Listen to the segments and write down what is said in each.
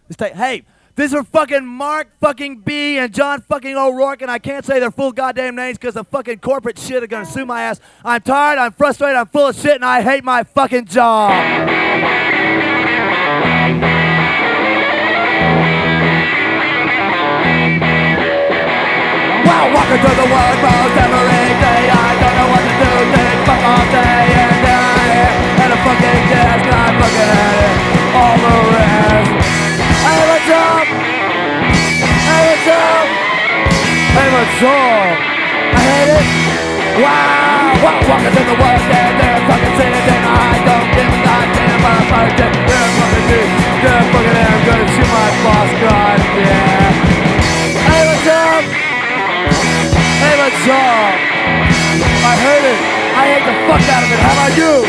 Hey, this is fucking Mark fucking B and John fucking O'Rourke, and I can't say their full goddamn names because the fucking corporate shit are gonna sue my ass. I'm tired, I'm frustrated, I'm full of shit, and I hate my fucking job. Wow, walking through the world most every day. I don't know what to do, think fuck all day and night. And a fucking desk, and I'm looking at it, all the rest. I have a job, I have a job, I have a job. I hate it. Wow, walking through the world and they're fucking cities, and I don't give a goddamn about a fucking they're fucking dude, they're fucking damn good. Shoot my boss, god yeah. I have a job. I have a job. I heard it. I hate the fuck out of it. How about you?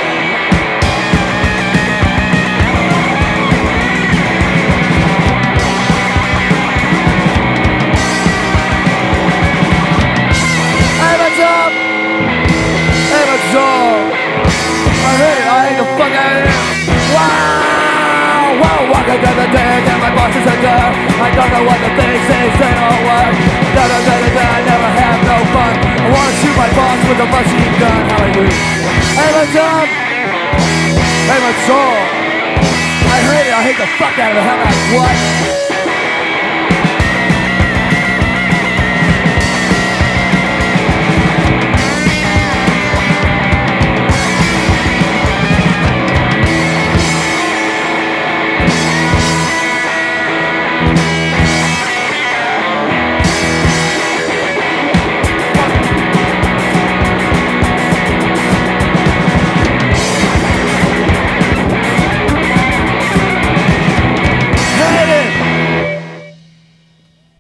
I have a job. I have a job. I heard it. I hate the fuck out of it. Wow, walking through the day and my boss is a girl. I don't know what the things they don't work. I never have no fun. I wanna shoot my boss with a machine gun. How I do? I have a job. I have a job. I heard it. I hate the fuck out of it. How about what?